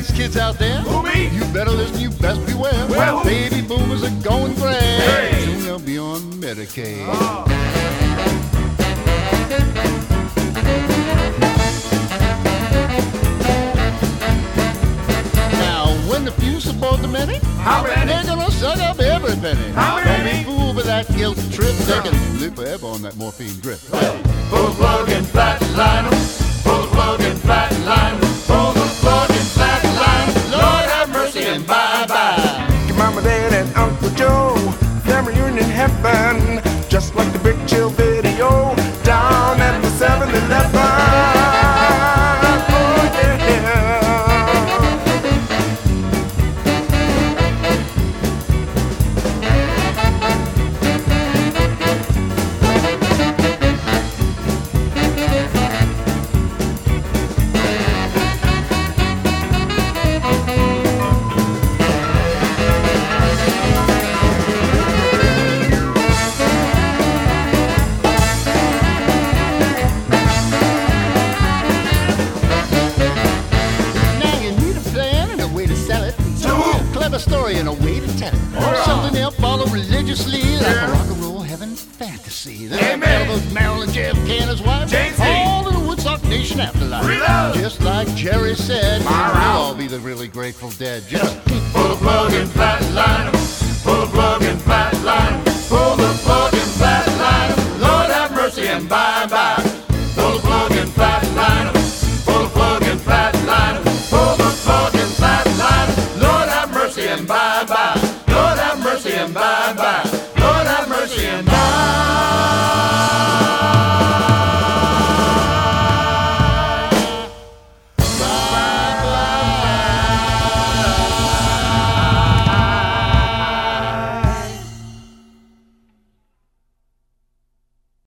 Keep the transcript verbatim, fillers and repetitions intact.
Texas kids out there, Who me? you better listen, you best beware. Well, who? Baby boomers are going grand. Hey. Soon they'll be on Medicaid. Oh. Now, when the few support the many, How many? they're gonna suck up every penny. How Don't many? be fooled by that guilt trip. They can live forever on that morphine drip. Hey. Pull the plug and flatline 'em. Pull the plug and flatline 'em. Pull the plug and flatline 'em. Lord have mercy and bye-bye. Your mama, dad, and Uncle Joe, family reunion heaven, just like the Big Chill video down at the seven eleven. Oh, yeah. Now you need a plan and a way to sell it. To who? A clever story and a way to tell it. Hurrah. Something they'll follow religiously, like Yeah. a rock and roll heaven fantasy. They'll Amen. tell about Marilyn, J F K and his wife, Jay Z. all in the Woodstock Nation afterlife. Free love. Just like Jerry said, Fire we'll out. all be the really grateful dead. Just Pull the plug and flatline 'em.